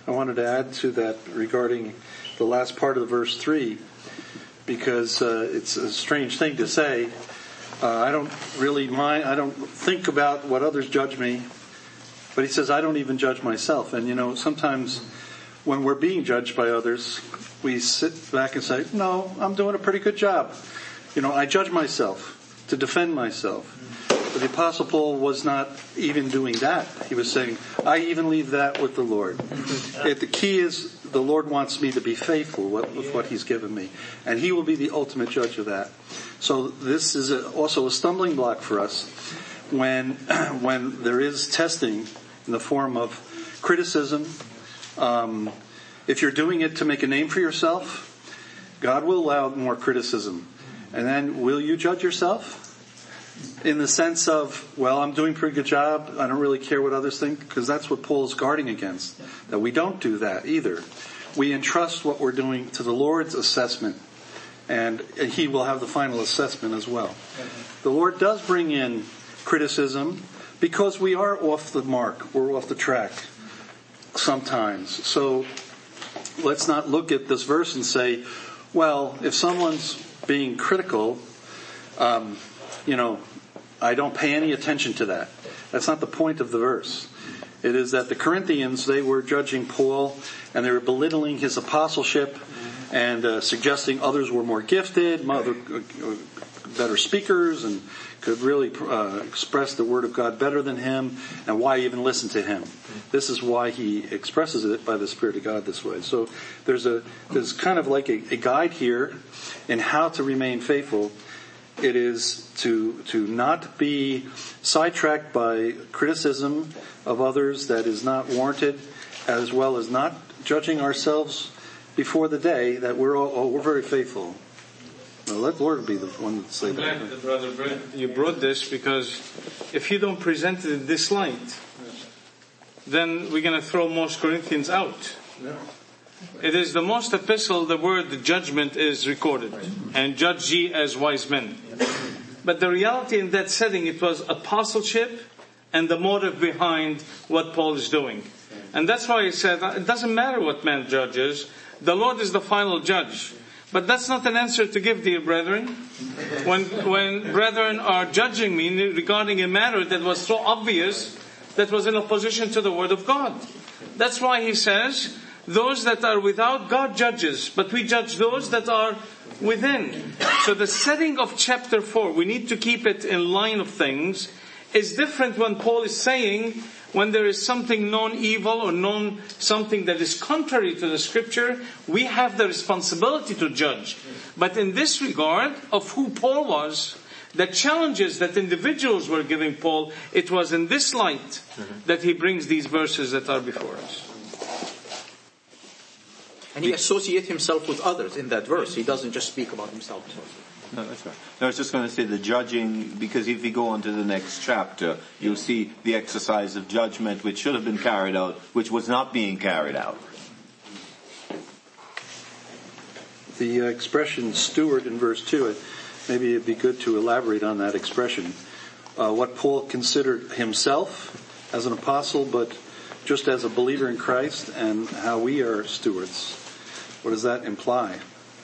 I wanted to add to that regarding the last part of verse 3, because it's a strange thing to say. I don't really mind. I don't think about what others judge me. But he says, I don't even judge myself. And, sometimes when we're being judged by others, we sit back and say, no, I'm doing a pretty good job. I judge myself to defend myself. But the Apostle Paul was not even doing that. He was saying, I even leave that with the Lord. The key is the Lord wants me to be faithful with what He's given me. And He will be the ultimate judge of that. So this is also a stumbling block for us when there is testing in the form of criticism. If you're doing it to make a name for yourself, God will allow more criticism. And then will you judge yourself? In the sense of, well, I'm doing a pretty good job. I don't really care what others think. Because that's what Paul's guarding against. That we don't do that either. We entrust what we're doing to the Lord's assessment. And He will have the final assessment as well. The Lord does bring in criticism because we are off the mark. We're off the track sometimes. So let's not look at this verse and say, well, if someone's being critical, I don't pay any attention to that. That's not the point of the verse. It is that the Corinthians, they were judging Paul and they were belittling his apostleship and suggesting others were more gifted, better speakers, and could really express the Word of God better than him, and why even listen to him. This is why he expresses it by the Spirit of God this way. So there's kind of like a guide here in how to remain faithful. It is to not be sidetracked by criticism of others that is not warranted, as well as not judging ourselves before the day that we're very faithful. Now, let the Lord be the one to say that. I'm glad that Brother Brent, you brought this, because if you don't present it in this light, then we're going to throw most Corinthians out. Yeah. It is the most epistle, the word judgment is recorded. And judge ye as wise men. But the reality in that setting, it was apostleship and the motive behind what Paul is doing. And that's why he said, it doesn't matter what man judges. The Lord is the final judge. But that's not an answer to give, dear brethren. When brethren are judging me regarding a matter that was so obvious, that was in opposition to the Word of God. That's why he says, those that are without, God judges, but we judge those that are within. So the setting of chapter 4, we need to keep it in line of things, is different when Paul is saying, when there is something known evil or known something that is contrary to the Scripture, we have the responsibility to judge. But in this regard of who Paul was, the challenges that individuals were giving Paul, it was in this light that he brings these verses that are before us. And he associates himself with others in that verse. He doesn't just speak about himself. No, that's right. No, I was just going to say the judging, because if you go on to the next chapter, you'll see the exercise of judgment which should have been carried out, which was not being carried out. The expression steward in verse 2, maybe it'd be good to elaborate on that expression. What Paul considered himself as an apostle, but just as a believer in Christ, and how we are stewards. What does that imply?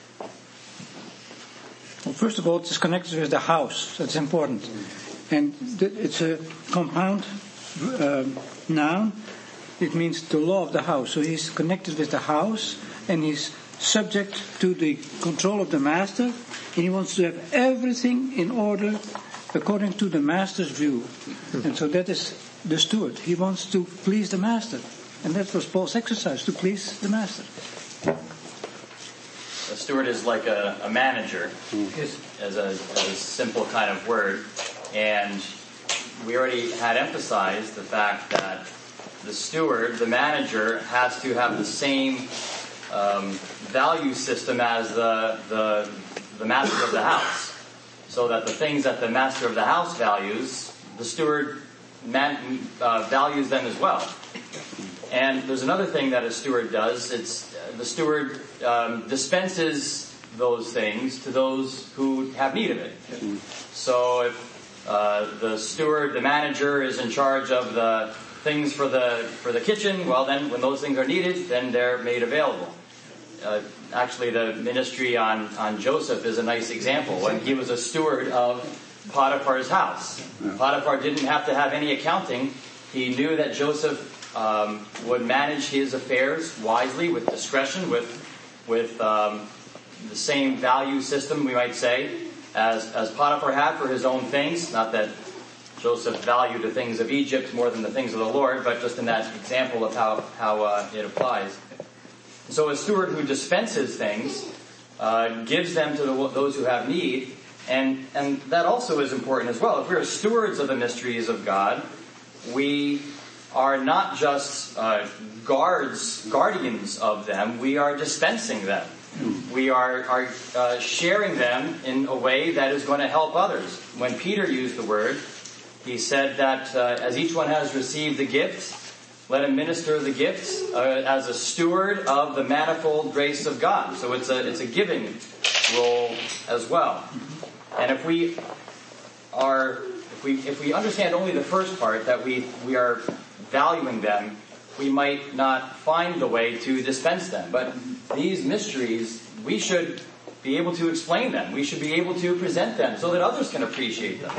Well, first of all, it's connected with the house. That's important. And it's a compound noun. It means the law of the house. So he's connected with the house, and he's subject to the control of the master. And he wants to have everything in order according to the master's view. And so that is the steward. He wants to please the master. And that was Paul's exercise, to please the master. A steward is like a manager, as a simple kind of word. And we already had emphasized the fact that the steward, the manager, has to have the same value system as the master of the house. So that the things that the master of the house values, the steward values them as well. And there's another thing that a steward does. It's the steward dispenses those things to those who have need of it. So if the steward, the manager, is in charge of the things for the kitchen, well then when those things are needed, then they're made available. Actually, the ministry on Joseph is a nice example. When he was a steward of Potiphar's house, Potiphar didn't have to have any accounting. He knew that Joseph would manage his affairs wisely, with discretion, with the same value system, we might say, as Potiphar had for his own things. Not that Joseph valued the things of Egypt more than the things of the Lord, but just in that example of how it applies. So a steward who dispenses things gives them to those who have need, and that also is important as well. If we are stewards of the mysteries of God, we are not just guardians of them, we are dispensing them. We are sharing them in a way that is going to help others. When Peter used the word, he said that as each one has received the gift, let him minister the gifts as a steward of the manifold grace of God. So it's a giving role as well. And if we understand only the first part, that we are valuing them, we might not find the way to dispense them. But these mysteries, we should be able to explain them. We should be able to present them so that others can appreciate them.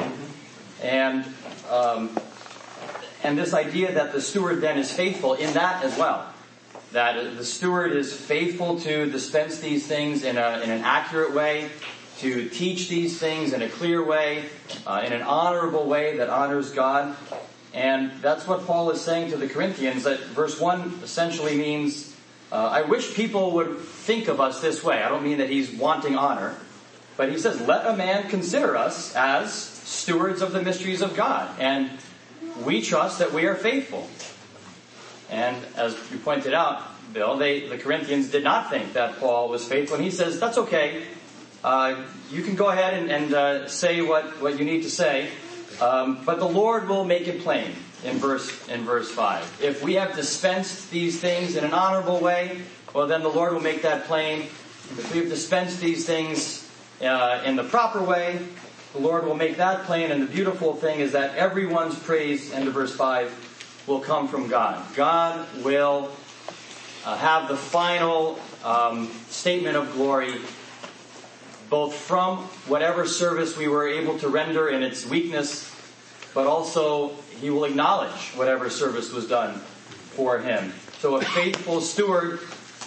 And this idea that the steward then is faithful in that as well. That the steward is faithful to dispense these things in an accurate way, to teach these things in a clear way, in an honorable way that honors God. And that's what Paul is saying to the Corinthians, that verse 1 essentially means, I wish people would think of us this way. I don't mean that he's wanting honor, but he says, let a man consider us as stewards of the mysteries of God. And we trust that we are faithful. And as you pointed out, Bill, the Corinthians did not think that Paul was faithful. And he says, that's okay. You can go ahead and say what you need to say. But the Lord will make it plain in verse 5. If we have dispensed these things in an honorable way, well then the Lord will make that plain. If we have dispensed these things in the proper way, the Lord will make that plain. And the beautiful thing is that everyone's praise, end of verse 5, will come from God. God will have the final statement of glory, both from whatever service we were able to render in its weakness, but also he will acknowledge whatever service was done for him. So a faithful steward,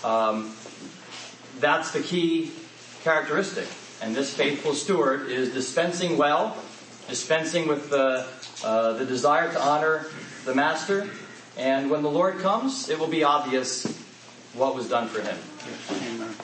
that's the key characteristic. And this faithful steward is dispensing well, dispensing with the desire to honor the master. And when the Lord comes, it will be obvious what was done for him. Amen.